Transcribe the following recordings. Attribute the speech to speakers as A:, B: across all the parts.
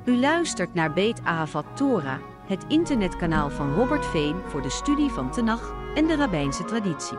A: U luistert naar Beit Ahavat Torah, het internetkanaal van Robert Veen voor de studie van Tenach en de rabbijnse traditie.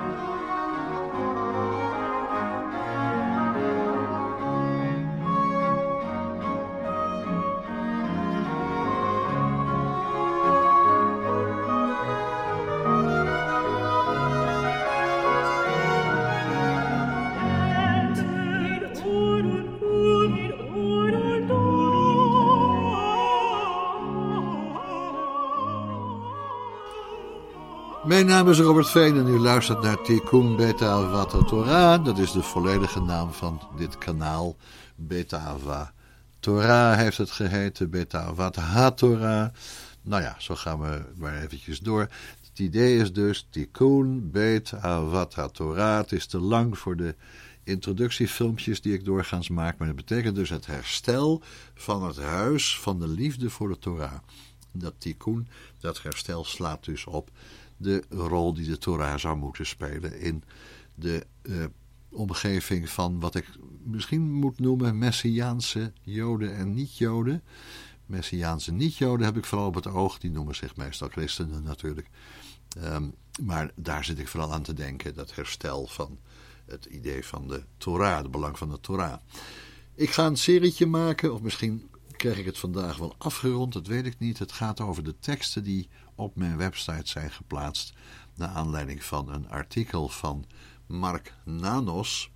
B: Mijn naam is Robert Veen en u luistert naar Tikkun Beit Ahavat Torah. Dat is de volledige naam van dit kanaal. Beit Ahavat Torah heeft het geheten, Beit Ahavat HaTorah. Nou ja, zo gaan we maar eventjes door. Het idee is dus Tikkun Beit Ahavat Torah. Het is te lang voor de introductiefilmpjes die ik doorgaans maak. Maar dat betekent dus het herstel van het huis van de liefde voor de Torah. Dat Tikkun, dat herstel slaat dus op de rol die de Torah zou moeten spelen in de omgeving van wat ik misschien moet noemen Messiaanse Joden en niet-Joden. Messiaanse niet-Joden heb ik vooral op het oog, die noemen zich meestal christenen natuurlijk. Maar daar zit ik vooral aan te denken, dat herstel van het idee van de Torah, het belang van de Torah. Ik ga een serietje maken, of misschien krijg ik het vandaag wel afgerond, dat weet ik niet. Het gaat over de teksten die op mijn website zijn geplaatst naar aanleiding van een artikel van Mark Nanos.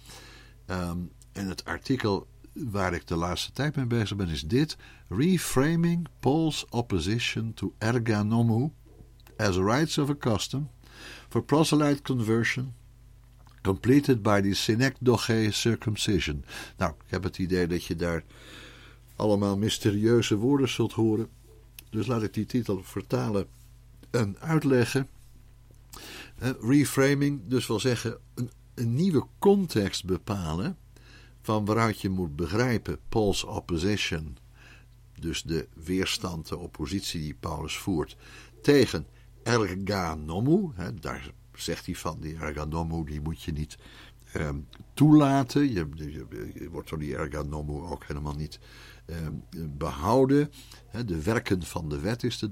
B: En het artikel waar ik de laatste tijd mee bezig ben is dit: Reframing Paul's opposition to erganomou as rites of a custom for proselyte conversion completed by the synecdoche circumcision. Nou, ik heb het idee dat je daar allemaal mysterieuze woorden zult horen. Dus laat ik die titel vertalen en uitleggen. Reframing, dus wil zeggen een nieuwe context bepalen van waaruit je moet begrijpen Paul's opposition, dus de weerstand, de oppositie die Paulus voert tegen erganomou. Daar zegt hij van, die erganomou die moet je niet toelaten. Je wordt door die erganomou ook helemaal niet behouden. De werken van de wet is de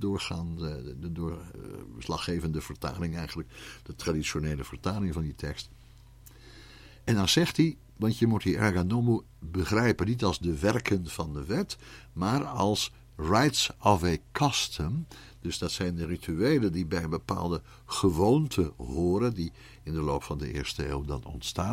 B: doorslaggevende vertaling eigenlijk, de traditionele vertaling van die tekst. En dan zegt hij, want je moet die erganomou begrijpen niet als de werken van de wet, maar als rites of a custom. Dus dat zijn de rituelen die bij een bepaalde gewoonte horen, die in de loop van de eerste eeuw dan ontstaan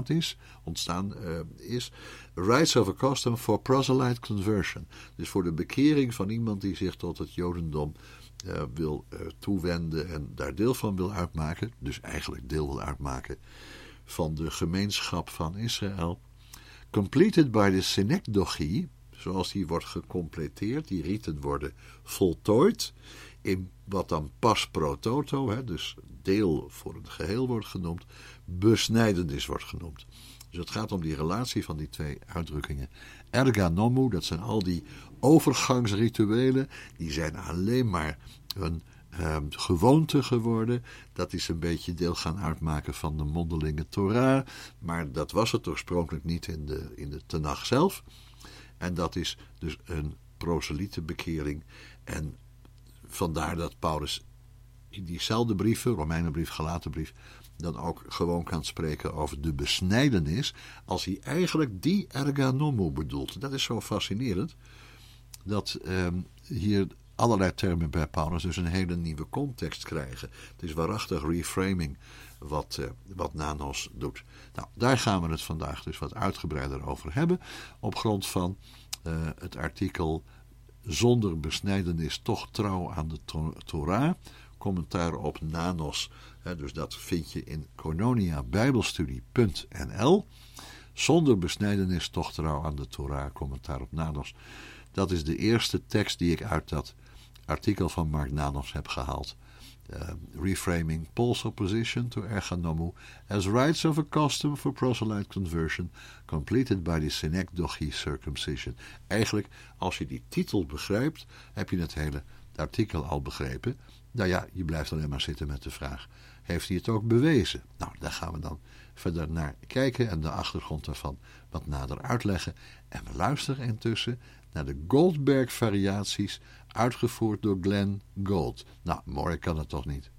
B: is. Rites of a custom for proselyte conversion. Dus voor de bekering van iemand die zich tot het Jodendom wil toewenden en daar deel van wil uitmaken. Dus eigenlijk deel wil uitmaken van de gemeenschap van Israël. Completed by the synecdoche, zoals die wordt gecompleteerd, die riten worden voltooid in wat dan pas pro toto, dus deel voor het geheel wordt genoemd, besnijdenis wordt genoemd. Dus het gaat om die relatie van die twee uitdrukkingen. Erganomou, dat zijn al die overgangsrituelen, die zijn alleen maar een gewoonte geworden. Dat is een beetje deel gaan uitmaken van de mondelinge Torah, maar dat was het oorspronkelijk niet in de Tenach zelf. En dat is dus een proselietenbekering. En vandaar dat Paulus in diezelfde brieven, Romeinenbrief, Galatenbrief, dan ook gewoon kan spreken over de besnijdenis, als hij eigenlijk die erganomou bedoelt. Dat is zo fascinerend, dat hier allerlei termen bij Paulus dus een hele nieuwe context krijgen. Het is waarachtig reframing wat Nanos doet. Nou, daar gaan we het vandaag dus wat uitgebreider over hebben, op grond van het artikel Zonder besnijdenis toch trouw aan de Torah, commentaar op Nanos. Dus dat vind je in kononiabijbelstudie.nl. Zonder besnijdenis toch trouw aan de Torah, commentaar op Nanos. Dat is de eerste tekst die ik uit dat artikel van Mark Nanos heb gehaald. Reframing Paul's opposition to erganomou as rites of a custom for proselyte conversion, completed by the synecdoche circumcision. Eigenlijk, als je die titel begrijpt, heb je het hele artikel al begrepen. Nou ja, je blijft alleen maar zitten met de vraag, heeft hij het ook bewezen? Nou, daar gaan we dan verder naar kijken en de achtergrond daarvan wat nader uitleggen. En we luisteren intussen naar de Goldberg-variaties, uitgevoerd door Glenn Gould. Nou, mooi kan het toch niet?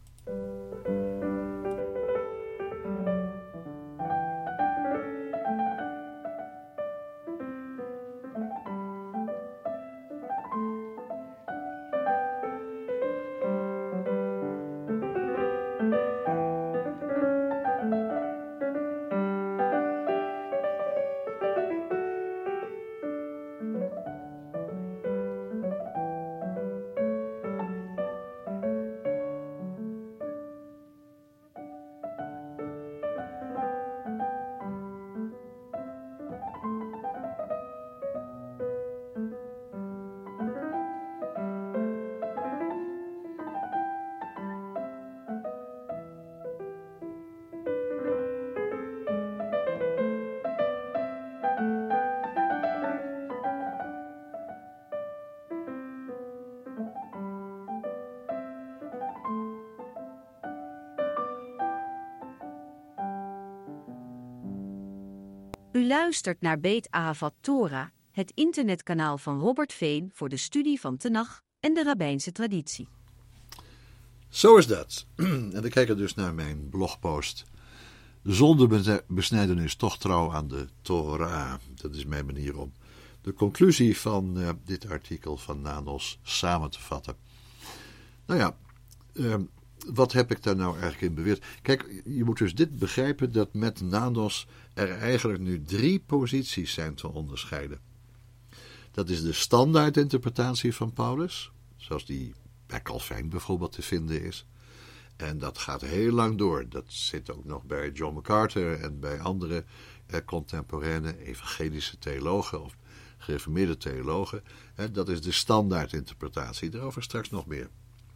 A: U luistert naar Beit Ahavat Torah, het internetkanaal van Robert Veen voor de studie van Tenach en de rabbijnse traditie.
B: Zo is dat. En we kijken dus naar mijn blogpost. Zonder besnijdenis toch trouw aan de Torah. Dat is mijn manier om de conclusie van dit artikel van Nanos samen te vatten. Nou ja, wat heb ik daar nou eigenlijk in beweerd? Kijk, je moet dus dit begrijpen, dat met Nanos er eigenlijk nu 3 posities zijn te onderscheiden. Dat is de standaardinterpretatie van Paulus, zoals die bij Calvijn bijvoorbeeld te vinden is. En dat gaat heel lang door. Dat zit ook nog bij John MacArthur en bij andere contemporaine evangelische theologen of gereformeerde theologen. Dat is de standaardinterpretatie. Daarover straks nog meer.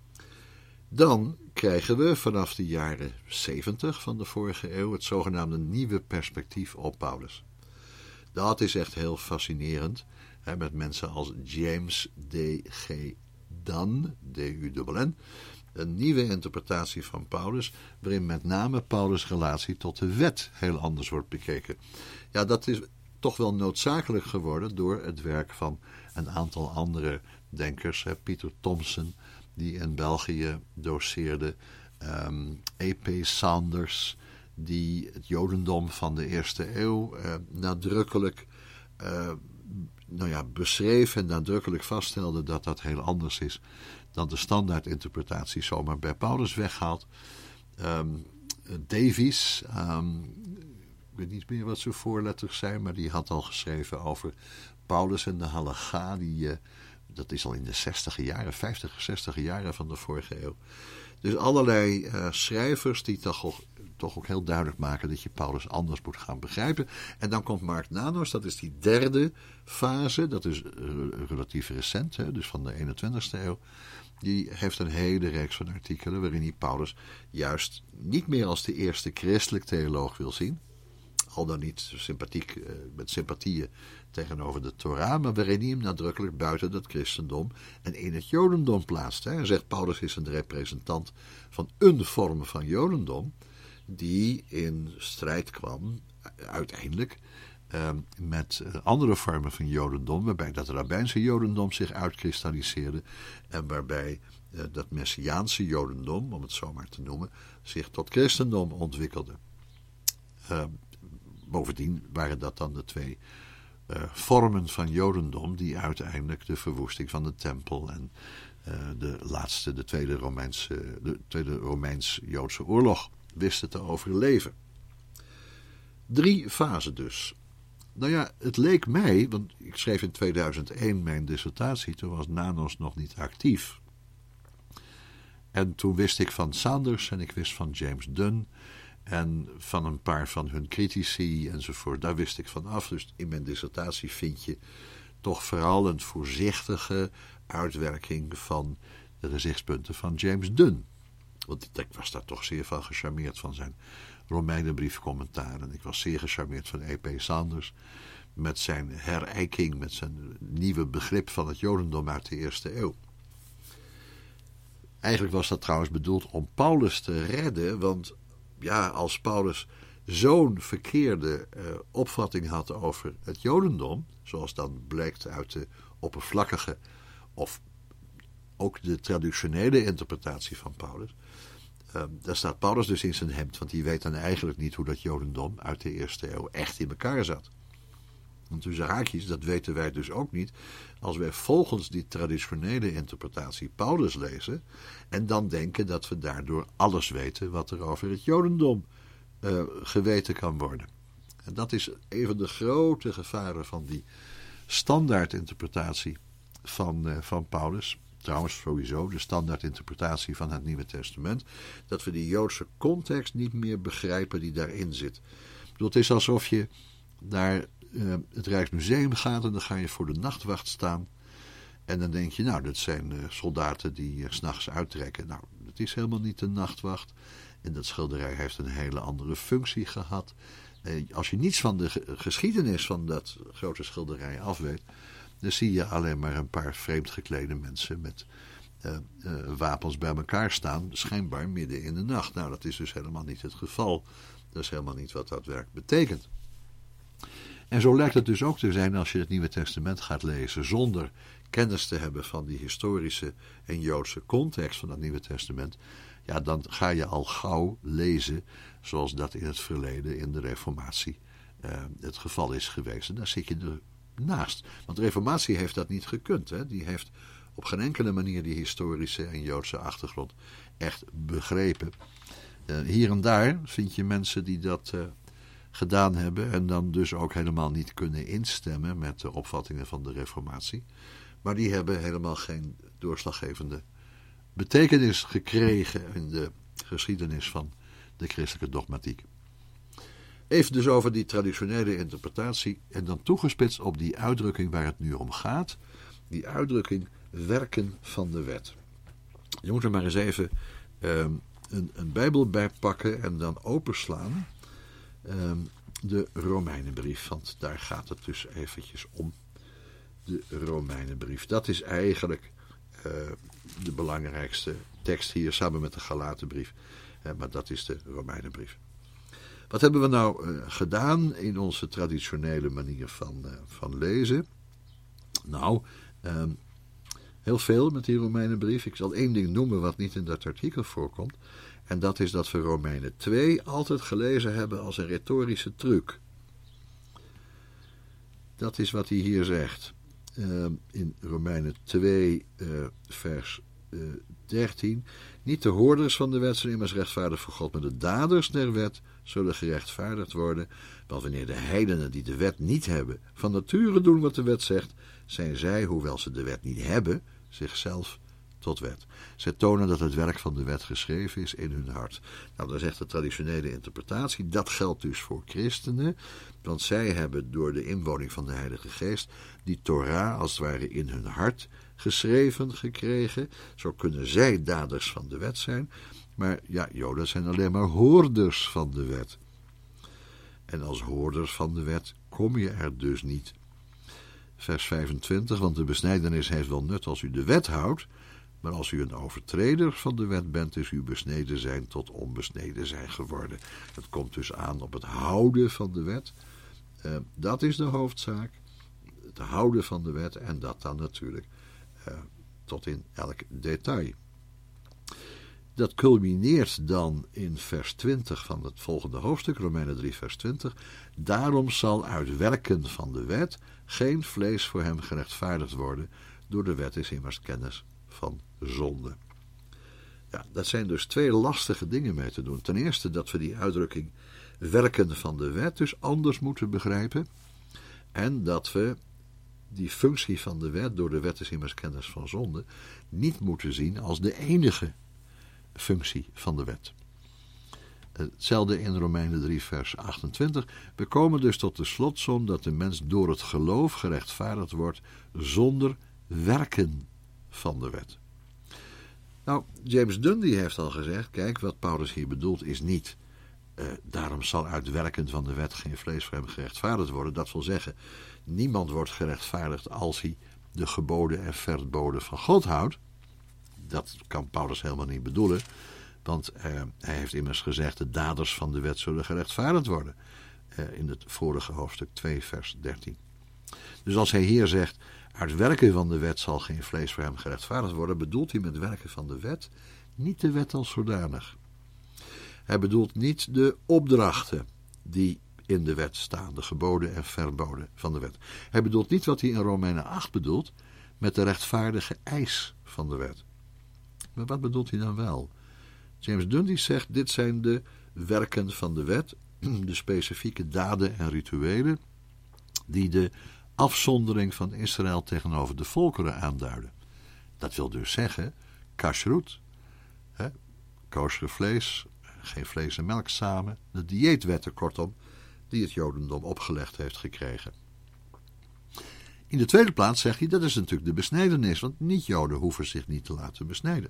B: Dan krijgen we vanaf de jaren 70 van de vorige eeuw het zogenaamde nieuwe perspectief op Paulus. Dat is echt heel fascinerend. Met mensen als James D.G. Dunn, D-U-N-N, een nieuwe interpretatie van Paulus, waarin met name Paulus' relatie tot de wet heel anders wordt bekeken. Ja, dat is toch wel noodzakelijk geworden door het werk van een aantal andere denkers. Pieter Thomson, die in België doceerde, E.P. Sanders, die het jodendom van de eerste eeuw nadrukkelijk beschreef en nadrukkelijk vaststelde dat dat heel anders is dan de standaardinterpretatie zomaar bij Paulus weghaalt. Davies, ik weet niet meer wat zijn voorletters zijn, maar die had al geschreven over Paulus en de Halacha, dat is al in de 60e jaren, 50e, 60e jaren van de vorige eeuw. Dus allerlei schrijvers die toch ook heel duidelijk maken dat je Paulus anders moet gaan begrijpen. En dan komt Mark Nanos, dat is die derde fase, dat is relatief recent, dus van de 21e eeuw. Die heeft een hele reeks van artikelen waarin hij Paulus juist niet meer als de eerste christelijk theoloog wil zien, al dan niet met sympathieën tegenover de Torah, maar waarin hij hem nadrukkelijk buiten dat christendom en in het jodendom plaatst. Hij zegt, Paulus is een representant van een vorm van jodendom die in strijd kwam uiteindelijk met andere vormen van jodendom, waarbij dat rabbijnse jodendom zich uitkristalliseerde en waarbij dat messiaanse jodendom, om het zo maar te noemen, zich tot christendom ontwikkelde. Bovendien waren dat dan de 2 vormen van jodendom die uiteindelijk de verwoesting van de tempel en de Tweede Romeins-Joodse oorlog wisten te overleven. 3 fasen dus. Nou ja, het leek mij, want ik schreef in 2001 mijn dissertatie, toen was Nanos nog niet actief. En toen wist ik van Sanders en ik wist van James Dunn en van een paar van hun critici enzovoort. Daar wist ik van af. Dus in mijn dissertatie vind je toch vooral een voorzichtige uitwerking van de gezichtspunten van James Dunn. Want ik was daar toch zeer van gecharmeerd van zijn Romeinenbriefcommentaar. En ik was zeer gecharmeerd van E.P. Sanders met zijn herijking, met zijn nieuwe begrip van het jodendom uit de eerste eeuw. Eigenlijk was dat trouwens bedoeld om Paulus te redden, want ja, als Paulus zo'n verkeerde opvatting had over het Jodendom, zoals dan blijkt uit de oppervlakkige of ook de traditionele interpretatie van Paulus, daar staat Paulus dus in zijn hemd, want die weet dan eigenlijk niet hoe dat Jodendom uit de eerste eeuw echt in elkaar zat. Want tussen haakjes, dat weten wij dus ook niet, als wij volgens die traditionele interpretatie Paulus lezen en dan denken dat we daardoor alles weten wat er over het Jodendom geweten kan worden. En dat is een van de grote gevaren van die standaardinterpretatie van Paulus. Trouwens sowieso de standaardinterpretatie van het Nieuwe Testament. Dat we die Joodse context niet meer begrijpen die daarin zit. Ik bedoel, het is alsof je naar het Rijksmuseum gaat en dan ga je voor de nachtwacht staan. En dan denk je, nou, dat zijn soldaten die 's nachts uittrekken. Nou, dat is helemaal niet de nachtwacht. En dat schilderij heeft een hele andere functie gehad. Als je niets van de geschiedenis van dat grote schilderij af weet, dan zie je alleen maar een paar vreemd geklede mensen met wapens bij elkaar staan, schijnbaar midden in de nacht. Nou, dat is dus helemaal niet het geval. Dat is helemaal niet wat dat werk betekent. En zo lijkt het dus ook te zijn als je het Nieuwe Testament gaat lezen zonder kennis te hebben van die historische en Joodse context van het Nieuwe Testament. Ja, dan ga je al gauw lezen zoals dat in het verleden in de Reformatie het geval is geweest. En daar zit je ernaast. Want de Reformatie heeft dat niet gekund. Hè? Die heeft op geen enkele manier die historische en Joodse achtergrond echt begrepen. Hier en daar vind je mensen die dat gedaan hebben en dan dus ook helemaal niet kunnen instemmen met de opvattingen van de Reformatie. Maar die hebben helemaal geen doorslaggevende betekenis gekregen in de geschiedenis van de christelijke dogmatiek. Even dus over die traditionele interpretatie en dan toegespitst op die uitdrukking waar het nu om gaat. Die uitdrukking werken van de wet. Je moet er maar eens even een Bijbel bij pakken en dan openslaan. De Romeinenbrief, want daar gaat het dus eventjes om. De Romeinenbrief, dat is eigenlijk de belangrijkste tekst hier, samen met de Galatenbrief. Maar dat is de Romeinenbrief. Wat hebben we nou gedaan in onze traditionele manier van lezen? Nou, heel veel met die Romeinenbrief. Ik zal één ding noemen wat niet in dat artikel voorkomt. En dat is dat we Romeinen 2 altijd gelezen hebben als een retorische truc. Dat is wat hij hier zegt. In Romeinen 2 vers 13. Niet de hoorders van de wet zijn immers rechtvaardig voor God, maar de daders der wet zullen gerechtvaardigd worden. Want wanneer de heidenen die de wet niet hebben van nature doen wat de wet zegt, zijn zij, hoewel ze de wet niet hebben, zichzelf tot wet. Zij tonen dat het werk van de wet geschreven is in hun hart. Nou, dat is echt de traditionele interpretatie. Dat geldt dus voor christenen, want zij hebben door de inwoning van de Heilige Geest die Torah als het ware in hun hart geschreven gekregen. Zo kunnen zij daders van de wet zijn. Maar ja, Joden zijn alleen maar hoorders van de wet. En als hoorders van de wet kom je er dus niet. Vers 25, want de besnijdenis heeft wel nut als u de wet houdt, maar als u een overtreder van de wet bent, is uw besneden zijn tot onbesneden zijn geworden. Het komt dus aan op het houden van de wet. Dat is de hoofdzaak. Het houden van de wet en dat dan natuurlijk tot in elk detail. Dat culmineert dan in vers 20 van het volgende hoofdstuk, Romeinen 3 vers 20. Daarom zal uit werken van de wet geen vlees voor hem gerechtvaardigd worden. Door de wet is immers kennis van zonde. Ja, dat zijn dus twee lastige dingen mee te doen. Ten eerste dat we die uitdrukking werken van de wet dus anders moeten begrijpen. En dat we die functie van de wet, door de wet is immers kennis van zonde, niet moeten zien als de enige functie van de wet. Hetzelfde in Romeinen 3 vers 28. We komen dus tot de slotsom dat de mens door het geloof gerechtvaardigd wordt zonder werken van de wet. Nou, James Dundy heeft al gezegd, kijk, wat Paulus hier bedoelt is niet daarom zal uit werken van de wet geen vlees voor hem gerechtvaardigd worden. Dat wil zeggen, niemand wordt gerechtvaardigd als hij de geboden en verboden van God houdt. dat kan Paulus helemaal niet bedoelen. Want hij heeft immers gezegd, de daders van de wet zullen gerechtvaardigd worden. In het vorige hoofdstuk 2 vers 13. Dus als hij hier zegt, uit werken van de wet zal geen vlees voor hem gerechtvaardigd worden, bedoelt hij met werken van de wet niet de wet als zodanig. Hij bedoelt niet de opdrachten die in de wet staan, de geboden en verboden van de wet. Hij bedoelt niet wat hij in Romeinen 8 bedoelt met de rechtvaardige eis van de wet. Maar wat bedoelt hij dan wel? James Dunn zegt, dit zijn de werken van de wet, de specifieke daden en rituelen die de afzondering van Israël tegenover de volkeren aanduiden. Dat wil dus zeggen, kashrut, kosher vlees, geen vlees en melk samen, de dieetwetten kortom, die het Jodendom opgelegd heeft gekregen. In de tweede plaats zegt hij, dat is natuurlijk de besnijdenis, want niet-Joden hoeven zich niet te laten besnijden.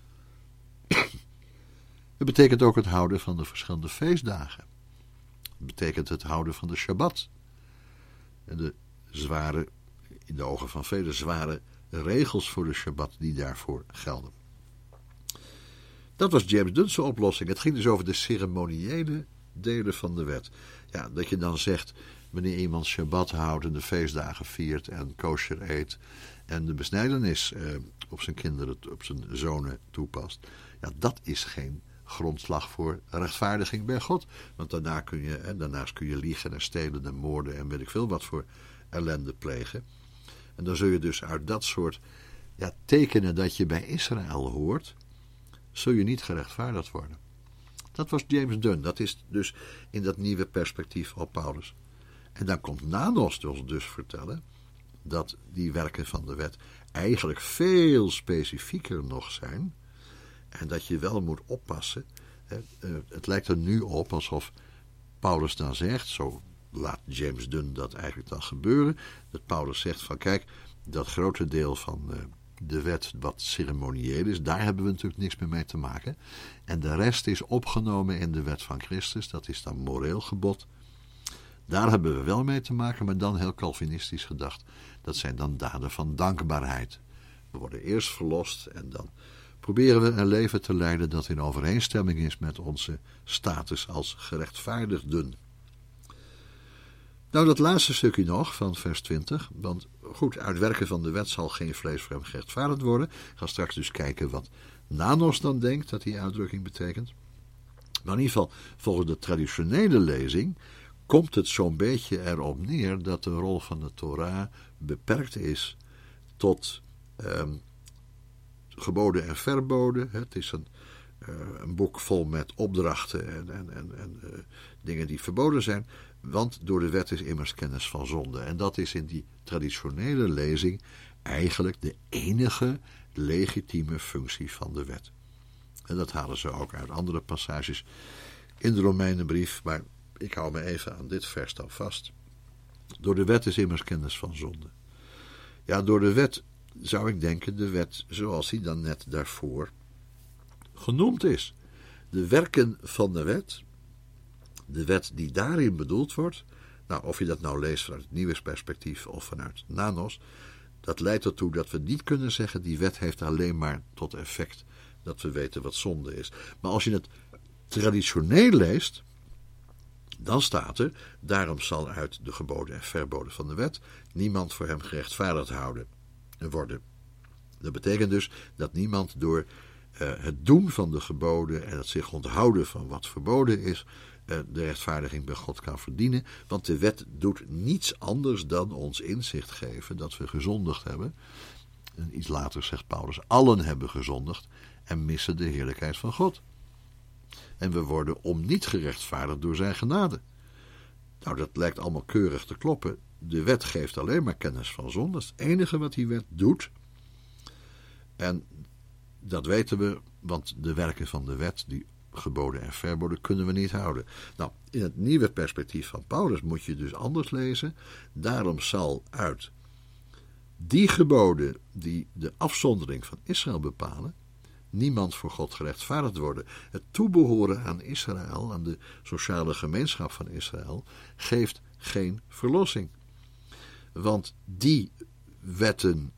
B: Het betekent ook het houden van de verschillende feestdagen. Het betekent het houden van de Shabbat. En de zware, in de ogen van velen zware regels voor de Shabbat die daarvoor gelden. Dat was James Dunn's oplossing. Het ging dus over de ceremoniële delen van de wet. Ja, dat je dan zegt, wanneer iemand Shabbat houdt en de feestdagen viert en kosher eet en de besnijdenis op zijn kinderen, op zijn zonen toepast. Ja, dat is geen grondslag voor rechtvaardiging bij God. Want daarnaast kun je liegen en stelen en moorden en weet ik veel wat voor ellende plegen. En dan zul je dus uit dat soort tekenen dat je bij Israël hoort, zul je niet gerechtvaardigd worden. Dat was James Dunn. Dat is dus in dat nieuwe perspectief op Paulus. En dan komt Nanos dus vertellen dat die werken van de wet eigenlijk veel specifieker nog zijn. En dat je wel moet oppassen. Het lijkt er nu op alsof Paulus dan zegt, zo laat James Dunn dat eigenlijk dan gebeuren, dat Paulus zegt van kijk, dat grote deel van de wet wat ceremonieel is, daar hebben we natuurlijk niks meer mee te maken. En de rest is opgenomen in de wet van Christus, dat is dan moreel gebod. Daar hebben we wel mee te maken, maar dan heel Calvinistisch gedacht. Dat zijn dan daden van dankbaarheid. We worden eerst verlost en dan proberen we een leven te leiden dat in overeenstemming is met onze status als gerechtvaardigden. Nou, dat laatste stukje nog van vers 20. Want goed, uit werken van de wet zal geen vlees voor hem gerechtvaardigd worden. Ik ga straks dus kijken wat Nanos dan denkt dat die uitdrukking betekent. Maar in ieder geval, volgens de traditionele lezing komt het zo'n beetje erop neer dat de rol van de Torah beperkt is tot geboden en verboden. Het is een boek vol met opdrachten en dingen die verboden zijn. Want door de wet is immers kennis van zonde. En dat is in die traditionele lezing eigenlijk de enige legitieme functie van de wet. En dat halen ze ook uit andere passages in de Romeinenbrief. Maar ik hou me even aan dit vers dan vast. Door de wet is immers kennis van zonde. Ja, door de wet zou ik denken, de wet zoals die dan net daarvoor genoemd is. De werken van de wet die daarin bedoeld wordt, nou, of je dat nou leest vanuit het nieuwe perspectief of vanuit Nanos, dat leidt ertoe dat we niet kunnen zeggen, die wet heeft alleen maar tot effect dat we weten wat zonde is. Maar als je het traditioneel leest, dan staat er, daarom zal uit de geboden en verboden van de wet niemand voor hem gerechtvaardigd worden. Dat betekent dus dat niemand door het doen van de geboden en het zich onthouden van wat verboden is, de rechtvaardiging bij God kan verdienen, want de wet doet niets anders dan ons inzicht geven dat we gezondigd hebben. En iets later zegt Paulus, allen hebben gezondigd en missen de heerlijkheid van God. En we worden om niet gerechtvaardigd door zijn genade. Nou, dat lijkt allemaal keurig te kloppen. De wet geeft alleen maar kennis van zonde. Dat is het enige wat die wet doet. En dat weten we, want de werken van de wet, die geboden en verboden, kunnen we niet houden. Nou, in het nieuwe perspectief van Paulus moet je dus anders lezen. Daarom zal uit die geboden die de afzondering van Israël bepalen, niemand voor God gerechtvaardigd worden. Het toebehoren aan Israël, aan de sociale gemeenschap van Israël, geeft geen verlossing. Want die wetten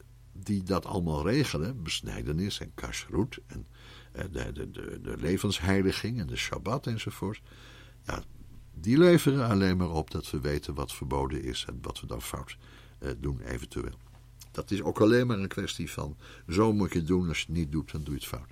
B: die dat allemaal regelen, besnijdenis en kashrut en de levensheiliging en de Shabbat enzovoort, ja, die leveren alleen maar op dat we weten wat verboden is en wat we dan fout doen eventueel. Dat is ook alleen maar een kwestie van, zo moet je het doen, als je het niet doet, dan doe je het fout.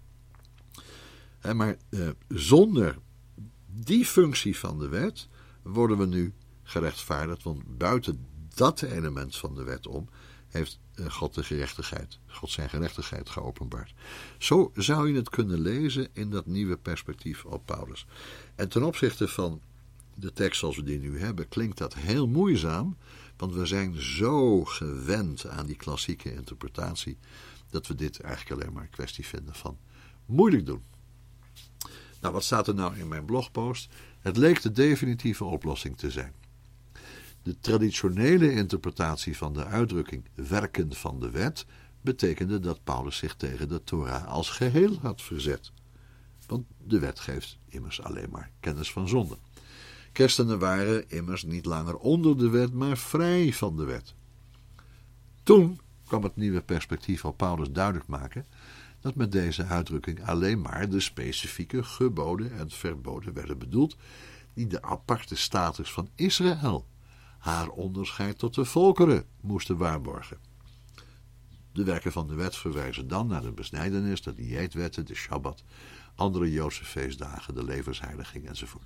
B: Maar zonder die functie van de wet worden we nu gerechtvaardigd, want buiten dat element van de wet om heeft God zijn gerechtigheid geopenbaard. Zo zou je het kunnen lezen in dat nieuwe perspectief op Paulus. En ten opzichte van de tekst zoals we die nu hebben, klinkt dat heel moeizaam, want we zijn zo gewend aan die klassieke interpretatie, dat we dit eigenlijk alleen maar een kwestie vinden van moeilijk doen. Nou, wat staat er nou in mijn blogpost? Het leek de definitieve oplossing te zijn. De traditionele interpretatie van de uitdrukking werken van de wet betekende dat Paulus zich tegen de Torah als geheel had verzet. Want de wet geeft immers alleen maar kennis van zonde. Christenen waren immers niet langer onder de wet, maar vrij van de wet. Toen kwam het nieuwe perspectief op Paulus duidelijk maken dat met deze uitdrukking alleen maar de specifieke geboden en verboden werden bedoeld die de aparte status van Israël, haar onderscheid tot de volkeren, moesten waarborgen. De werken van de wet verwijzen dan naar de besnijdenis, de dieetwetten, de Shabbat, andere Joodse feestdagen, de levensheiliging enzovoort.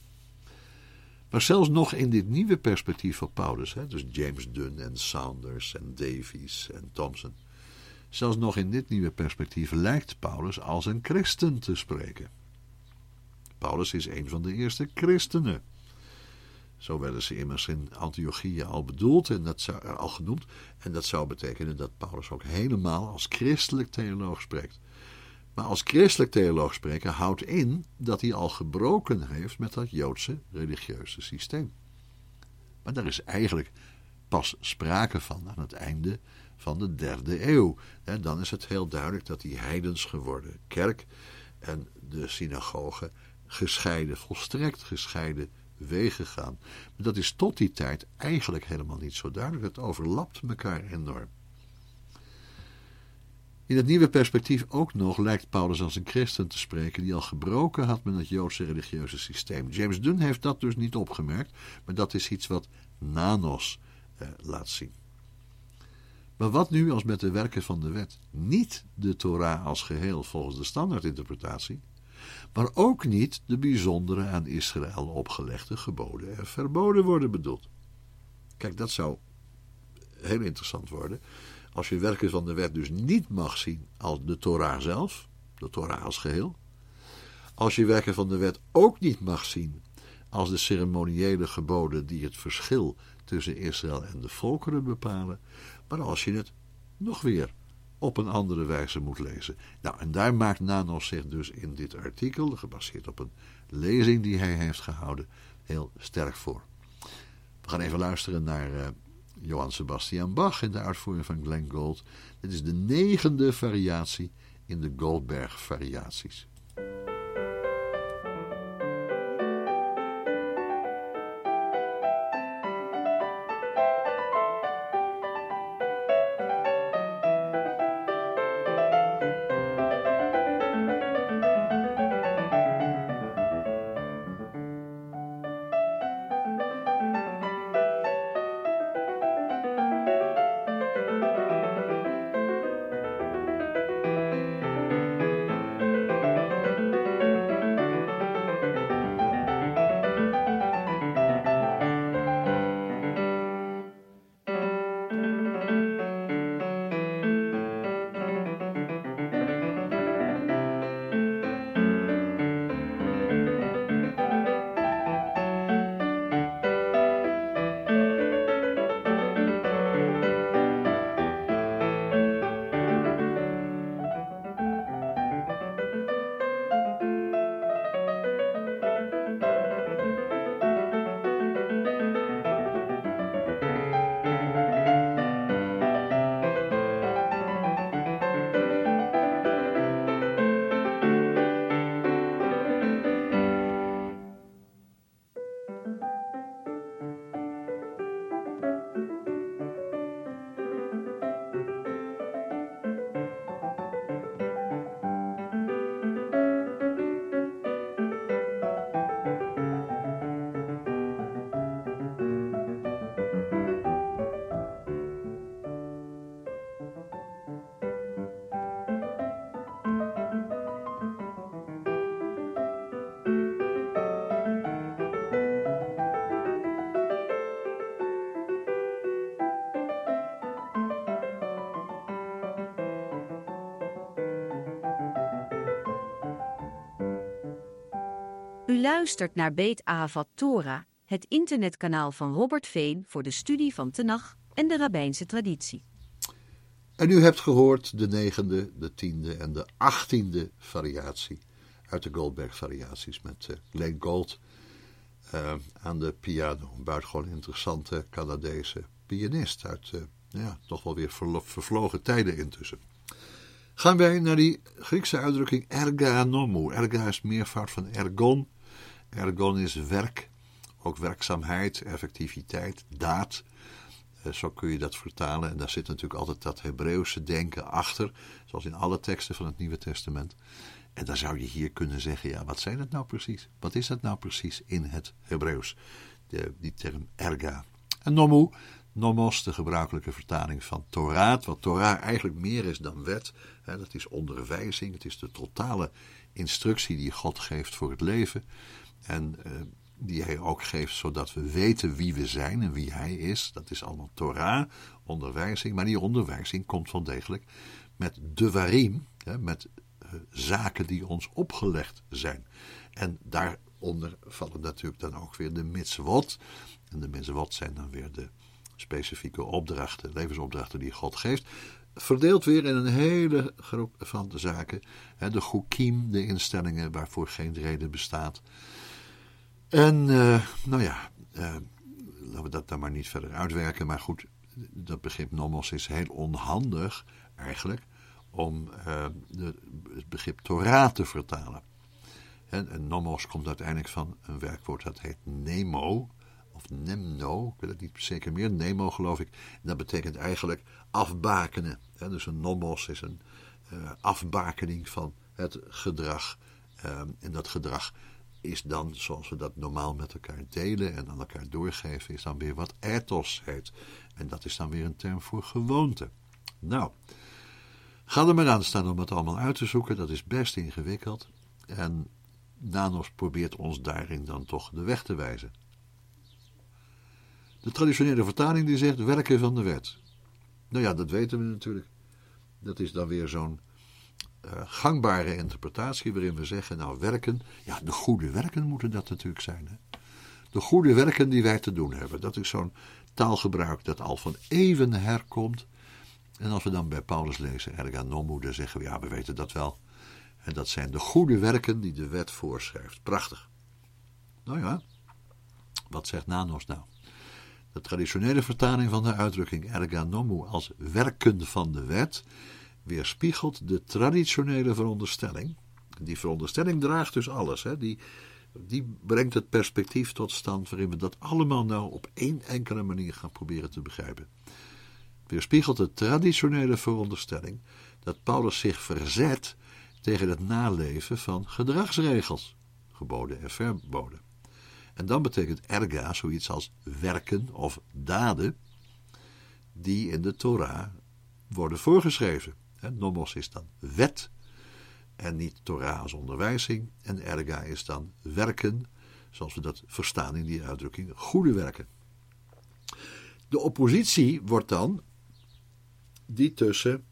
B: Maar zelfs nog in dit nieuwe perspectief van Paulus, dus James Dunn en Saunders en Davies en Thompson, zelfs nog in dit nieuwe perspectief lijkt Paulus als een christen te spreken. Paulus is een van de eerste christenen. Zo werden ze immers in Antiochië al bedoeld en dat zou al genoemd. En dat zou betekenen dat Paulus ook helemaal als christelijk theoloog spreekt. Maar als christelijk theoloog spreken houdt in dat hij al gebroken heeft met dat Joodse religieuze systeem. Maar daar is eigenlijk pas sprake van aan het einde van de 3e eeuw. En dan is het heel duidelijk dat die heidens geworden kerk en de synagoge gescheiden, volstrekt gescheiden wegen gaan. Maar dat is tot die tijd eigenlijk helemaal niet zo duidelijk. Het overlapt elkaar enorm. In het nieuwe perspectief ook nog lijkt Paulus als een christen te spreken die al gebroken had met het Joodse religieuze systeem. James Dunn heeft dat dus niet opgemerkt, maar dat is iets wat Nanos laat zien. Maar wat nu als met de werken van de wet niet de Torah als geheel volgens de standaardinterpretatie, maar ook niet de bijzondere aan Israël opgelegde geboden en verboden worden bedoeld? Kijk, dat zou heel interessant worden. Als je werken van de wet dus niet mag zien als de Torah zelf, de Torah als geheel. Als je werken van de wet ook niet mag zien als de ceremoniële geboden die het verschil tussen Israël en de volkeren bepalen, maar als je het nog weer op een andere wijze moet lezen. Nou, en daar maakt Nanos zich dus in dit artikel, gebaseerd op een lezing die hij heeft gehouden, heel sterk voor. We gaan even luisteren naar Johann Sebastian Bach in de uitvoering van Glenn Gould. Dit is de 9e variatie in de Goldberg-variaties.
A: U luistert naar Beit Ahavat Torah, het internetkanaal van Robert Veen voor de studie van Tenach en de rabbijnse traditie.
B: En u hebt gehoord de 9e, de 10e en de 18e variatie uit de Goldberg-variaties met Glenn Gould aan de piano. Een buitengewoon interessante Canadese pianist uit toch wel weer vervlogen tijden intussen. Gaan wij naar die Griekse uitdrukking erganomou. Erga is meervoud van ergon. Ergon is werk, ook werkzaamheid, effectiviteit, daad. Zo kun je dat vertalen. En daar zit natuurlijk altijd dat Hebreeuwse denken achter, zoals in alle teksten van het Nieuwe Testament. En dan zou je hier kunnen zeggen, ja, wat zijn het nou precies? Wat is dat nou precies in het Hebreeuws? Die term erga. En nomou, nomos, de gebruikelijke vertaling van Torah. Wat Torah eigenlijk meer is dan wet. Dat is onderwijzing. Het is de totale instructie die God geeft voor het leven. En die hij ook geeft zodat we weten wie we zijn en wie hij is. Dat is allemaal Torah, onderwijzing. Maar die onderwijzing komt wel degelijk met devarim, met zaken die ons opgelegd zijn. En daaronder vallen natuurlijk dan ook weer de mitzvot. En de mitzvot zijn dan weer de specifieke opdrachten, levensopdrachten die God geeft. Verdeeld weer in een hele groep van de zaken. De chukim, de instellingen waarvoor geen reden bestaat. En laten we dat dan maar niet verder uitwerken. Maar goed, dat begrip nomos is heel onhandig eigenlijk om het begrip Torah te vertalen. En nomos komt uiteindelijk van een werkwoord dat heet nemo, of nemno, ik weet het niet zeker meer, nemo geloof ik. En dat betekent eigenlijk afbakenen. Dus een nomos is een afbakening van het gedrag. En dat gedrag is dan, zoals we dat normaal met elkaar delen en aan elkaar doorgeven, is dan weer wat ethos heet. En dat is dan weer een term voor gewoonte. Nou, ga er maar aan staan om het allemaal uit te zoeken. Dat is best ingewikkeld. En Nanos probeert ons daarin dan toch de weg te wijzen. De traditionele vertaling die zegt werken van de wet. Nou ja, dat weten we natuurlijk. Dat is dan weer zo'n gangbare interpretatie waarin we zeggen, nou werken, ja, de goede werken moeten dat natuurlijk zijn. Hè? De goede werken die wij te doen hebben. Dat is zo'n taalgebruik dat al van eeuwen herkomt. En als we dan bij Paulus lezen, erganomou, dan zeggen we, ja, we weten dat wel. En dat zijn de goede werken die de wet voorschrijft. Prachtig. Nou ja, wat zegt Nanos nou? De traditionele vertaling van de uitdrukking erganomou als werken van de wet weerspiegelt de traditionele veronderstelling. Die veronderstelling draagt dus alles. Hè? Die brengt het perspectief tot stand waarin we dat allemaal nou op één enkele manier gaan proberen te begrijpen. Weerspiegelt de traditionele veronderstelling dat Paulus zich verzet tegen het naleven van gedragsregels, geboden en verboden. En dan betekent erga zoiets als werken of daden die in de Torah worden voorgeschreven. Nomos is dan wet en niet Torah als onderwijzing. En erga is dan werken, zoals we dat verstaan in die uitdrukking, goede werken. De oppositie wordt dan die tussen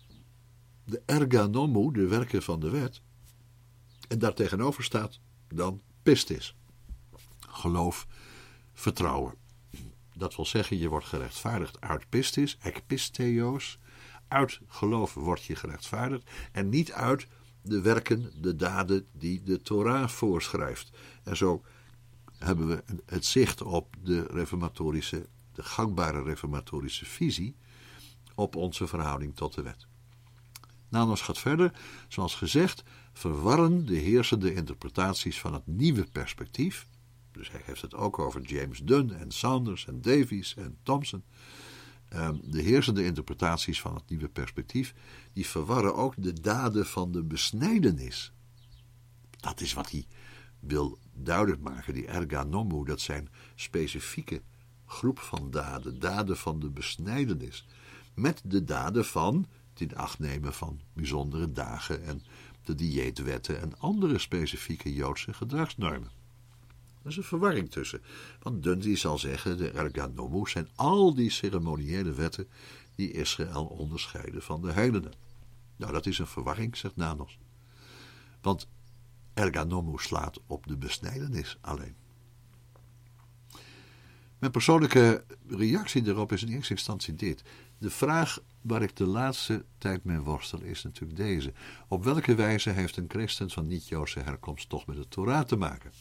B: de erganomou, de werken van de wet, en daartegenover staat dan pistis. Geloof, vertrouwen. Dat wil zeggen, je wordt gerechtvaardigd uit pistis, ekpisteos. Uit geloof word je gerechtvaardigd en niet uit de werken, de daden die de Torah voorschrijft. En zo hebben we het zicht op de gangbare reformatorische visie op onze verhouding tot de wet. Nanos gaat verder, zoals gezegd, verwarren de heersende interpretaties van het nieuwe perspectief. Dus hij heeft het ook over James Dunn en Saunders en Davies en Thompson. De heersende interpretaties van het nieuwe perspectief, die verwarren ook de daden van de besnijdenis. Dat is wat hij wil duidelijk maken, die erganomou, dat zijn specifieke groep van daden van de besnijdenis, met de daden van het in acht nemen van bijzondere dagen en de dieetwetten en andere specifieke Joodse gedragsnormen. Er is een verwarring tussen. Want Dundee zal zeggen, de erganomou zijn al die ceremoniële wetten die Israël onderscheiden van de heidenen. Nou, dat is een verwarring, zegt Nanos. Want erga nomu slaat op de besnijdenis alleen. Mijn persoonlijke reactie daarop is in eerste instantie dit. De vraag waar ik de laatste tijd mee worstel is natuurlijk deze. Op welke wijze heeft een christen van niet-Joodse herkomst toch met de Torah te maken?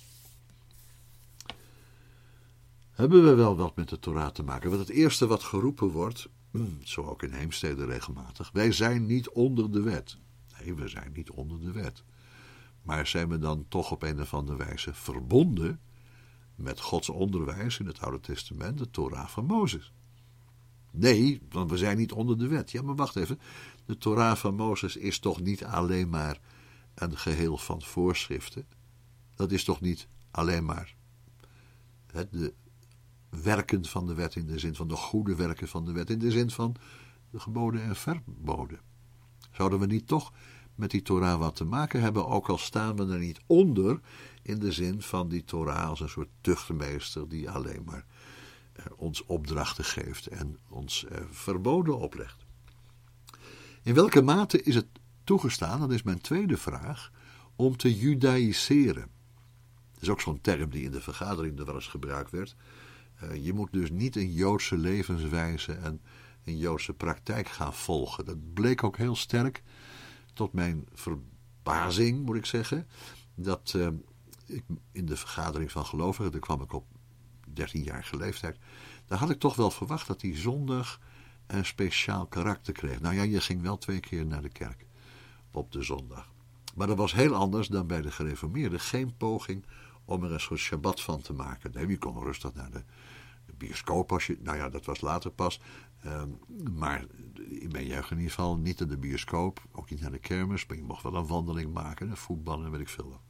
B: Hebben we wel wat met de Torah te maken? Want het eerste wat geroepen wordt, zo ook in Heemstede regelmatig, wij zijn niet onder de wet. Nee, we zijn niet onder de wet. Maar zijn we dan toch op een of andere wijze verbonden met Gods onderwijs in het Oude Testament, de Torah van Mozes? Nee, want we zijn niet onder de wet. Ja, maar wacht even. De Torah van Mozes is toch niet alleen maar een geheel van voorschriften? Dat is toch niet alleen maar de werken van de wet in de zin van de goede werken van de wet, in de zin van de geboden en verboden? Zouden we niet toch met die Torah wat te maken hebben, ook al staan we er niet onder, in de zin van die Torah als een soort tuchtmeester die alleen maar ons opdrachten geeft en ons verboden oplegt? In welke mate is het toegestaan, dat is mijn tweede vraag, om te judaïseren? Dat is ook zo'n term die in de vergadering er wel eens gebruikt werd. Je moet dus niet een Joodse levenswijze en een Joodse praktijk gaan volgen. Dat bleek ook heel sterk, tot mijn verbazing moet ik zeggen, dat ik in de vergadering van gelovigen, daar kwam ik op 13-jarige leeftijd, daar had ik toch wel verwacht dat die zondag een speciaal karakter kreeg. Nou ja, je ging wel 2 keer naar de kerk op de zondag. Maar dat was heel anders dan bij de gereformeerden. Geen poging om er een soort Shabbat van te maken. Nee, je kon rustig naar de bioscoop als je... Nou ja, dat was later pas. Maar in mijn jeugd in ieder geval niet naar de bioscoop. Ook niet naar de kermis. Maar je mocht wel een wandeling maken. Voetballen en weet ik veel.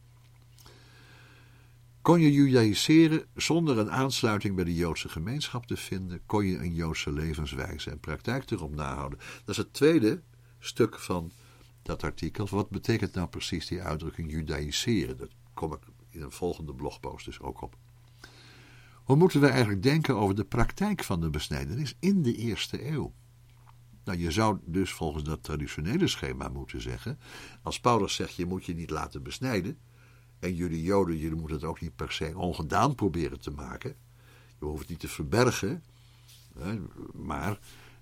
B: Kon je judaïseren zonder een aansluiting bij de Joodse gemeenschap te vinden? Kon je een Joodse levenswijze en praktijk erop nahouden? Dat is het tweede stuk van dat artikel. Wat betekent nou precies die uitdrukking judaïseren? Dat kom ik in een volgende blogpost dus ook op. Hoe moeten we eigenlijk denken over de praktijk van de besnijdenis in de eerste eeuw? Nou, je zou dus volgens dat traditionele schema moeten zeggen, als Paulus zegt, je moet je niet laten besnijden, en jullie Joden, jullie moeten het ook niet per se ongedaan proberen te maken. Je hoeft het niet te verbergen, maar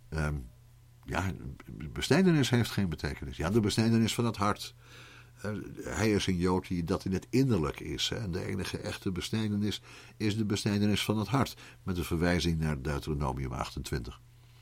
B: besnijdenis heeft geen betekenis. Ja, de besnijdenis van het hart. Hij is een Jood die dat in het innerlijk is. En de enige echte besnijdenis is de besnijdenis van het hart. Met een verwijzing naar Deuteronomium 28.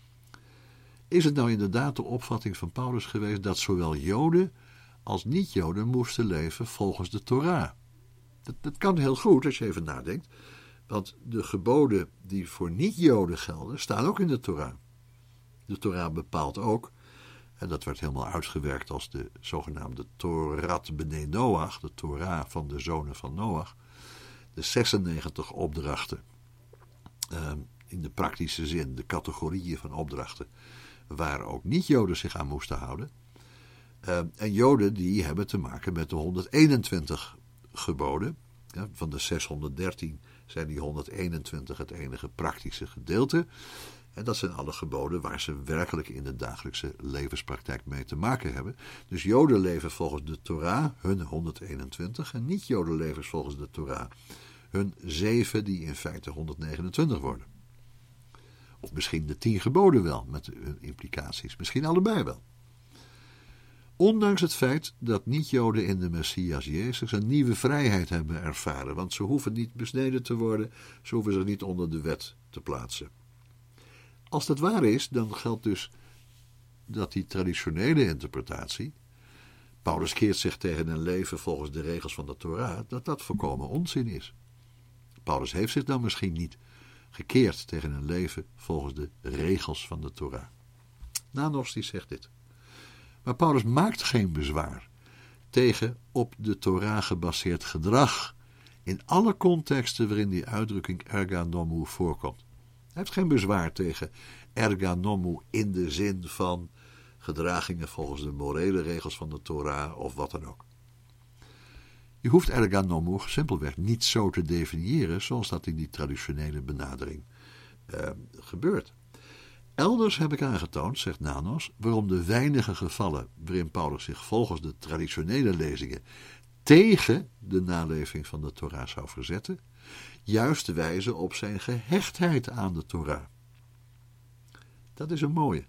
B: Is het nou inderdaad de opvatting van Paulus geweest dat zowel Joden als niet-Joden moesten leven volgens de Torah? Dat kan heel goed als je even nadenkt. Want de geboden die voor niet-Joden gelden, staan ook in de Torah. De Torah bepaalt ook, en dat werd helemaal uitgewerkt als de zogenaamde Torat Bnei Noach, de Torah van de zonen van Noach, de 96 opdrachten, in de praktische zin, de categorieën van opdrachten, waar ook niet-Joden zich aan moesten houden. En Joden die hebben te maken met de 121 geboden. Ja, van de 613 zijn die 121 het enige praktische gedeelte. En dat zijn alle geboden waar ze werkelijk in de dagelijkse levenspraktijk mee te maken hebben. Dus Joden leven volgens de Torah, hun 121, en niet-Joden leven volgens de Torah, hun 7, die in feite 129 worden. Of misschien de 10 geboden wel, met hun implicaties. Misschien allebei wel. Ondanks het feit dat niet-Joden in de Messias Jezus een nieuwe vrijheid hebben ervaren. Want ze hoeven niet besneden te worden, ze hoeven zich niet onder de wet te plaatsen. Als dat waar is, dan geldt dus dat die traditionele interpretatie, Paulus keert zich tegen een leven volgens de regels van de Torah, dat volkomen onzin is. Paulus heeft zich dan misschien niet gekeerd tegen een leven volgens de regels van de Torah. Nanos die zegt dit. Maar Paulus maakt geen bezwaar tegen op de Torah gebaseerd gedrag in alle contexten waarin die uitdrukking erga nomu voorkomt. Hij heeft geen bezwaar tegen erga nomu in de zin van gedragingen volgens de morele regels van de Torah of wat dan ook. Je hoeft erga nomu simpelweg niet zo te definiëren zoals dat in die traditionele benadering gebeurt. Elders heb ik aangetoond, zegt Nanos, waarom de weinige gevallen waarin Paulus zich volgens de traditionele lezingen tegen de naleving van de Torah zou verzetten, juist wijzen op zijn gehechtheid aan de Torah. Dat is een mooie.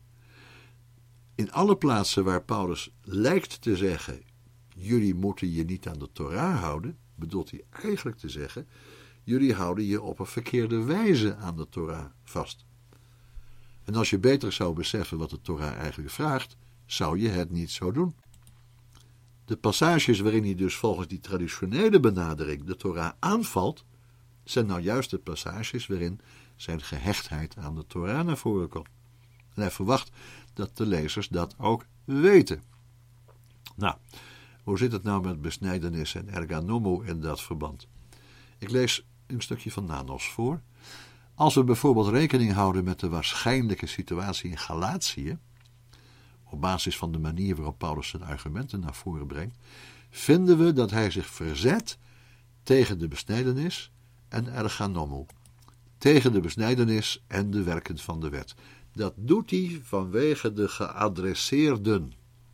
B: In alle plaatsen waar Paulus lijkt te zeggen, jullie moeten je niet aan de Torah houden, bedoelt hij eigenlijk te zeggen, jullie houden je op een verkeerde wijze aan de Torah vast. En als je beter zou beseffen wat de Torah eigenlijk vraagt, zou je het niet zo doen. De passages waarin hij dus volgens die traditionele benadering de Torah aanvalt, zijn nou juist de passages waarin zijn gehechtheid aan de Torah naar voren komt. En hij verwacht dat de lezers dat ook weten. Nou, hoe zit het nou met besnijdenis en erganomou in dat verband? Ik lees een stukje van Nanos voor. Als we bijvoorbeeld rekening houden met de waarschijnlijke situatie in Galatië, op basis van de manier waarop Paulus zijn argumenten naar voren brengt, vinden we dat hij zich verzet tegen de besnijdenis en erganomou, tegen de besnijdenis en de werken van de wet. Dat doet hij vanwege de geadresseerden.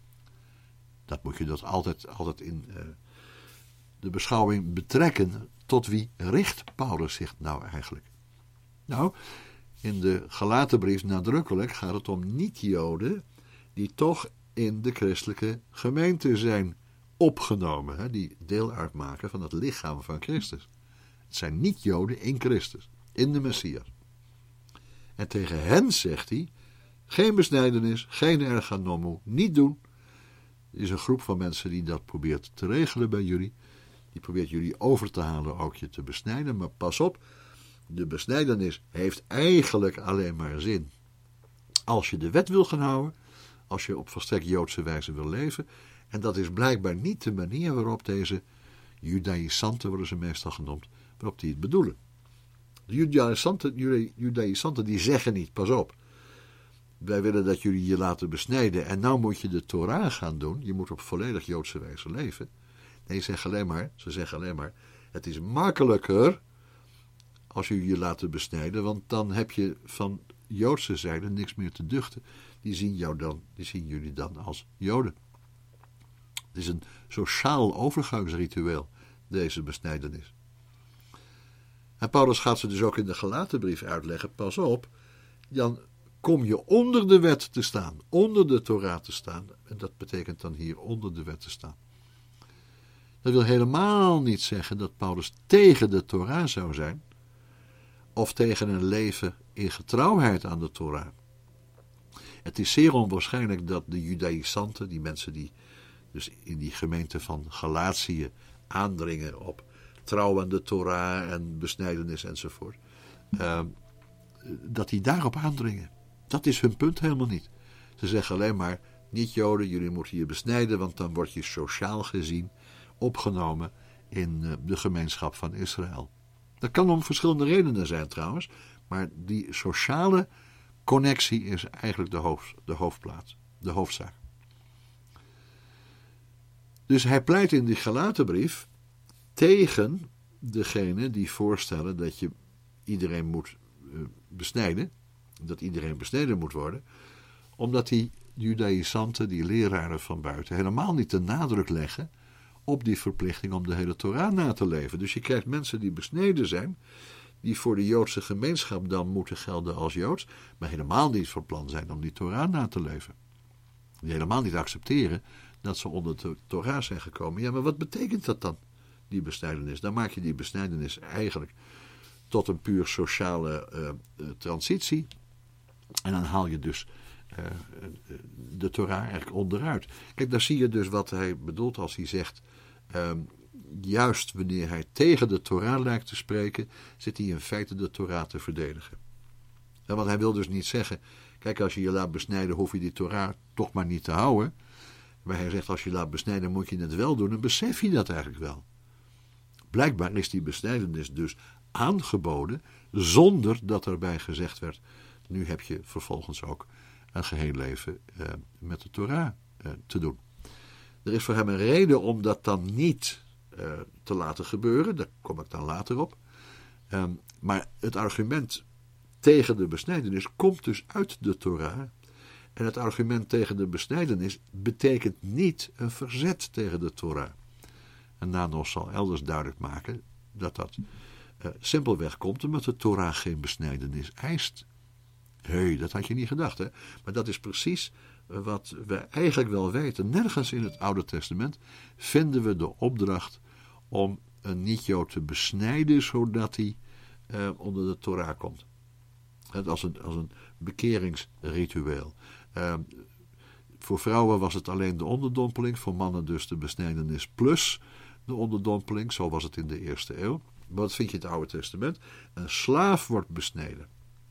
B: Dat moet je dat altijd in de beschouwing betrekken. Tot wie richt Paulus zich nou eigenlijk? Nou, in de Galatenbrief nadrukkelijk gaat het om niet-Joden die toch in de christelijke gemeente zijn opgenomen, die deel uitmaken van het lichaam van Christus. Het zijn niet-Joden in Christus, in de Messias. En tegen hen zegt hij, geen besnijdenis, geen erganomou, niet doen. Er is een groep van mensen die dat probeert te regelen bij jullie. Die probeert jullie over te halen ook je te besnijden. Maar pas op, de besnijdenis heeft eigenlijk alleen maar zin als je de wet wil gaan houden, als je op volstrekt Joodse wijze wil leven. En dat is blijkbaar niet de manier waarop deze Judaïsanten, worden ze meestal genoemd, waarop die het bedoelen. De Judaïsanten die zeggen niet, pas op, wij willen dat jullie je laten besnijden en nou moet je de Torah gaan doen, je moet op volledig Joodse wijze leven. Nee, ze zeggen alleen maar, het is makkelijker als jullie je laten besnijden, want dan heb je van Joodse zijde niks meer te duchten. Die zien jullie dan als Joden. Het is een sociaal overgangsritueel, deze besnijdenis. En Paulus gaat ze dus ook in de Galatenbrief uitleggen, pas op, dan kom je onder de wet te staan, onder de Torah te staan, en dat betekent dan hier onder de wet te staan. Dat wil helemaal niet zeggen dat Paulus tegen de Torah zou zijn, of tegen een leven in getrouwheid aan de Torah. Het is zeer onwaarschijnlijk dat de Judaïsanten, die mensen die dus in die gemeente van Galatië aandringen op trouw aan de Torah en besnijdenis enzovoort, dat die daarop aandringen. Dat is hun punt helemaal niet. Ze zeggen alleen maar, niet-Joden, jullie moeten je besnijden, want dan word je sociaal gezien opgenomen in de gemeenschap van Israël. Dat kan om verschillende redenen zijn trouwens, maar die sociale connectie is eigenlijk de hoofdplaats, de hoofdzaak. Dus hij pleit in die Galatenbrief tegen degene die voorstellen dat je iedereen moet besnijden, dat iedereen besneden moet worden, omdat die Judaïsanten, die leraren van buiten, helemaal niet de nadruk leggen op die verplichting om de hele Torah na te leven. Dus je krijgt mensen die besneden zijn, die voor de Joodse gemeenschap dan moeten gelden als Joods, maar helemaal niet van plan zijn om die Torah na te leven. Die helemaal niet accepteren dat ze onder de Torah zijn gekomen. Ja, maar wat betekent dat dan, die besnijdenis? Dan maak je die besnijdenis eigenlijk tot een puur sociale transitie. En dan haal je dus de Torah eigenlijk onderuit. Kijk, daar zie je dus wat hij bedoelt als hij zegt, juist wanneer hij tegen de Torah lijkt te spreken, zit hij in feite de Torah te verdedigen. Ja, want hij wil dus niet zeggen, kijk, als je je laat besnijden, hoef je die Torah toch maar niet te houden. Maar hij zegt, als je laat besnijden, moet je het wel doen. Dan besef je dat eigenlijk wel. Blijkbaar is die besnijdenis dus aangeboden, zonder dat erbij gezegd werd, nu heb je vervolgens ook een geheel leven met de Torah te doen. Er is voor hem een reden om dat dan niet te laten gebeuren, daar kom ik dan later op. Maar het argument tegen de besnijdenis komt dus uit de Torah. En het argument tegen de besnijdenis betekent niet een verzet tegen de Torah. En Nanos zal elders duidelijk maken dat dat simpelweg komt omdat de Torah geen besnijdenis eist. Dat had je niet gedacht, hè? Maar dat is precies wat we eigenlijk wel weten. Nergens in het Oude Testament vinden we de opdracht om een niet-Jood te besnijden zodat hij onder de Torah komt. Als een bekeringsritueel. Voor vrouwen was het alleen de onderdompeling, voor mannen dus de besnijdenis plus de onderdompeling. Zo was het in de eerste eeuw. Wat vind je in het Oude Testament? Een slaaf wordt besneden.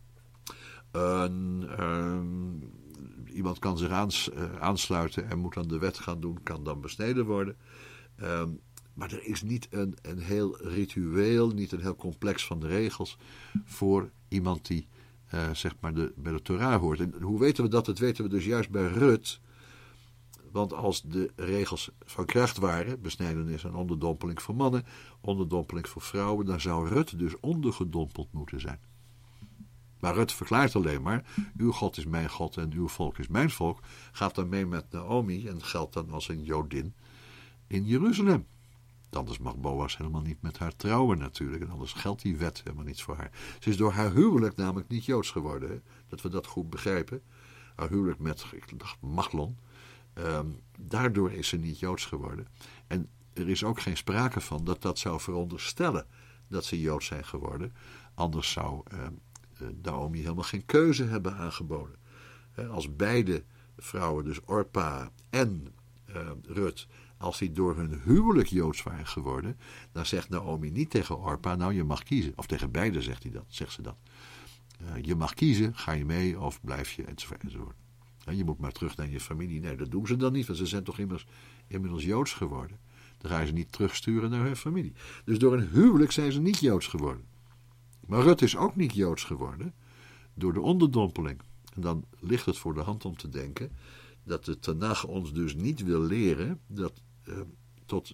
B: Iemand kan zich aansluiten en moet dan de wet gaan doen, kan dan besneden worden. Maar er is niet een heel ritueel, niet een heel complex van de regels voor iemand die zeg maar bij de Torah hoort. En hoe weten we dat? Dat weten we dus juist bij Rut. Want als de regels van kracht waren, besnijdenis en onderdompeling voor mannen, onderdompeling voor vrouwen, dan zou Rut dus ondergedompeld moeten zijn. Maar Rut verklaart alleen maar, uw God is mijn God en uw volk is mijn volk, gaat dan mee met Naomi en geldt dan als een Jodin in Jeruzalem. Anders mag Boas helemaal niet met haar trouwen natuurlijk. En anders geldt die wet helemaal niet voor haar. Ze is door haar huwelijk namelijk niet Joods geworden. Hè? Dat we dat goed begrijpen. Haar huwelijk met, ik dacht, Machlon. Daardoor is ze niet Joods geworden. En er is ook geen sprake van dat zou veronderstellen dat ze Joods zijn geworden. Anders zou Naomi helemaal geen keuze hebben aangeboden. Als beide vrouwen, dus Orpa en Rut, als die door hun huwelijk Joods waren geworden, dan zegt Naomi niet tegen Orpa, nou je mag kiezen. Of tegen beide zegt ze dat. Je mag kiezen, ga je mee of blijf je, enzovoort. Je moet maar terug naar je familie. Nee, dat doen ze dan niet, want ze zijn toch inmiddels Joods geworden. Dan ga je ze niet terugsturen naar hun familie. Dus door een huwelijk zijn ze niet Joods geworden. Maar Rut is ook niet Joods geworden door de onderdompeling. En dan ligt het voor de hand om te denken dat de Tanach ons dus niet wil leren dat tot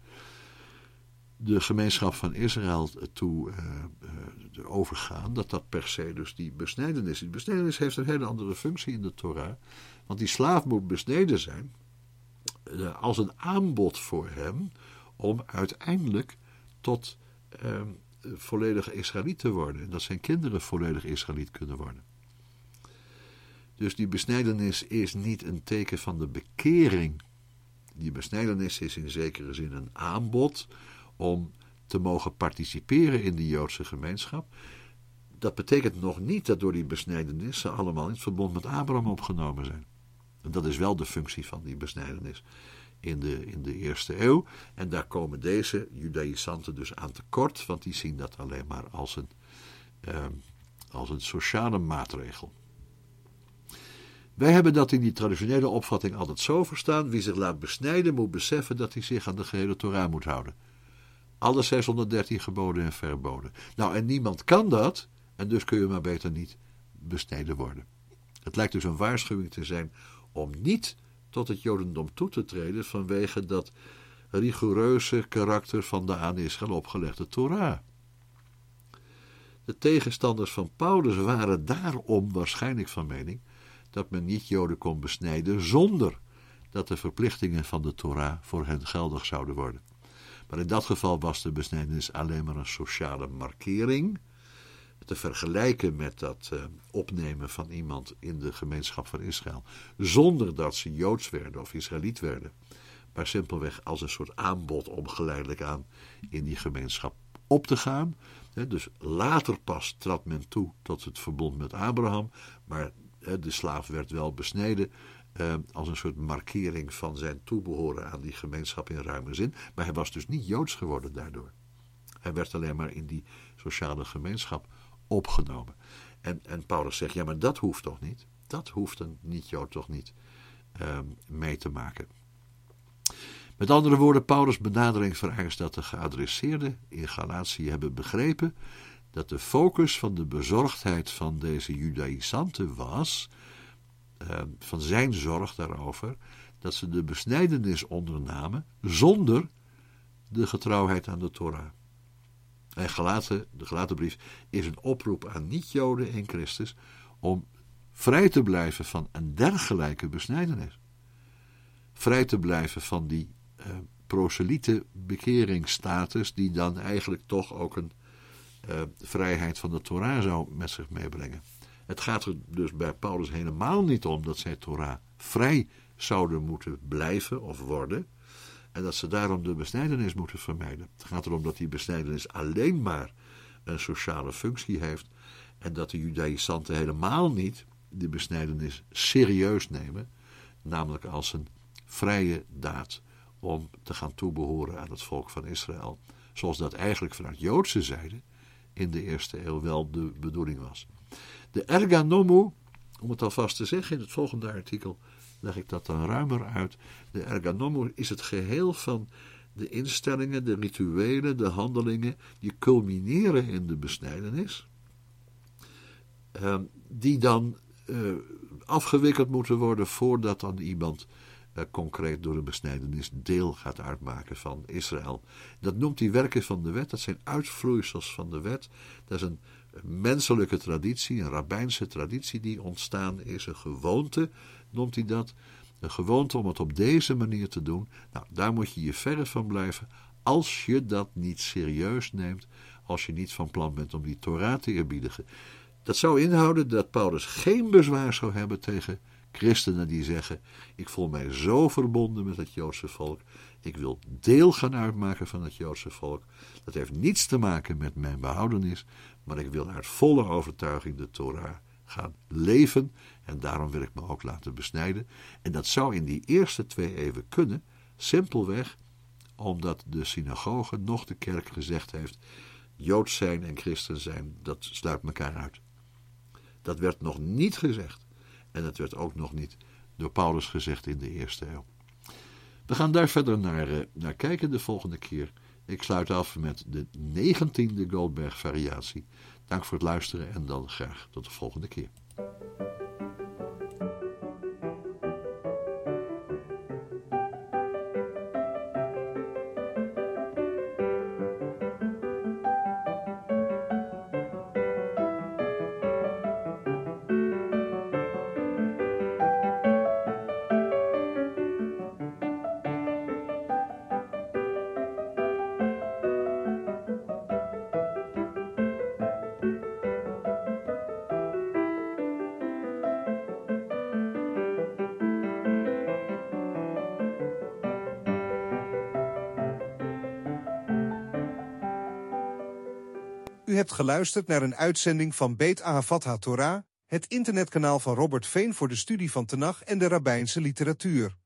B: de gemeenschap van Israël toe overgaan, dat per se dus die besnijdenis is. Die besnijdenis heeft een hele andere functie in de Torah, want die slaaf moet besneden zijn als een aanbod voor hem om uiteindelijk tot volledig Israëliet te worden. En dat zijn kinderen volledig Israëliet kunnen worden. Dus die besnijdenis is niet een teken van de bekering. Die besnijdenis is in zekere zin een aanbod om te mogen participeren in de Joodse gemeenschap. Dat betekent nog niet dat door die besnijdenis ze allemaal in het verbond met Abraham opgenomen zijn. En dat is wel de functie van die besnijdenis in de eerste eeuw. En daar komen deze Judaïsanten dus aan tekort, want die zien dat alleen maar als een sociale maatregel. Wij hebben dat in die traditionele opvatting altijd zo verstaan: wie zich laat besnijden moet beseffen dat hij zich aan de gehele Torah moet houden. Alle 613 geboden en verboden. Nou, en niemand kan dat, en dus kun je maar beter niet besneden worden. Het lijkt dus een waarschuwing te zijn om niet tot het Jodendom toe te treden vanwege dat rigoureuze karakter van de aan Israël opgelegde Torah. De tegenstanders van Paulus waren daarom waarschijnlijk van mening dat men niet Joden kon besnijden zonder dat de verplichtingen van de Torah voor hen geldig zouden worden. Maar in dat geval was de besnijdenis alleen maar een sociale markering, te vergelijken met dat opnemen van iemand in de gemeenschap van Israël, zonder dat ze Joods werden of Israëliet werden, maar simpelweg als een soort aanbod om geleidelijk aan in die gemeenschap op te gaan. Dus later pas trad men toe tot het verbond met Abraham, maar de slaaf werd wel besneden als een soort markering van zijn toebehoren aan die gemeenschap in ruime zin. Maar hij was dus niet Joods geworden daardoor. Hij werd alleen maar in die sociale gemeenschap opgenomen. En Paulus zegt, ja, maar dat hoeft toch niet? Dat hoeft een niet-Jood toch niet mee te maken. Met andere woorden, Paulus' benadering vereist dat de geadresseerden in Galatië hebben begrepen dat de focus van de bezorgdheid van deze Judaïsanten was, van zijn zorg daarover, dat ze de besnijdenis ondernamen zonder de getrouwheid aan de Torah. En de Galatenbrief is een oproep aan niet-Joden in Christus om vrij te blijven van een dergelijke besnijdenis. Vrij te blijven van die proseliete bekeringsstatus, die dan eigenlijk toch ook een vrijheid van de Torah zou met zich meebrengen. Het gaat er dus bij Paulus helemaal niet om dat zij Torah vrij zouden moeten blijven of worden, en dat ze daarom de besnijdenis moeten vermijden. Het gaat erom dat die besnijdenis alleen maar een sociale functie heeft, en dat de judaïsanten helemaal niet de besnijdenis serieus nemen, namelijk als een vrije daad om te gaan toebehoren aan het volk van Israël, zoals dat eigenlijk vanuit Joodse zijde in de eerste eeuw wel de bedoeling was. De erganomou, om het alvast te zeggen, in het volgende artikel leg ik dat dan ruimer uit. De erganomou is het geheel van de instellingen, de rituelen, de handelingen die culmineren in de besnijdenis, die dan afgewikkeld moeten worden voordat dan iemand concreet door de besnijdenis deel gaat uitmaken van Israël. Dat noemt hij werken van de wet, dat zijn uitvloeisels van de wet. Dat is een menselijke traditie, een rabbijnse traditie die ontstaan is, een gewoonte, noemt hij dat. Een gewoonte om het op deze manier te doen. Nou, daar moet je je verre van blijven als je dat niet serieus neemt, als je niet van plan bent om die Torah te eerbiedigen. Dat zou inhouden dat Paulus geen bezwaar zou hebben tegen christenen die zeggen: ik voel mij zo verbonden met het Joodse volk, ik wil deel gaan uitmaken van het Joodse volk. Dat heeft niets te maken met mijn behoudenis, maar ik wil uit volle overtuiging de Torah gaan leven en daarom wil ik me ook laten besnijden. En dat zou in die eerste 2 eeuwen kunnen, simpelweg omdat de synagoge nog de kerk gezegd heeft: Joods zijn en christen zijn, dat sluit elkaar uit. Dat werd nog niet gezegd. En dat werd ook nog niet door Paulus gezegd in de eerste eeuw. We gaan daar verder naar kijken de volgende keer. Ik sluit af met de 19e Goldberg-variatie. Dank voor het luisteren en dan graag tot de volgende keer.
C: U hebt geluisterd naar een uitzending van Beit Ahavat HaTorah, het internetkanaal van Robert Veen voor de studie van Tenach en de rabbijnse literatuur.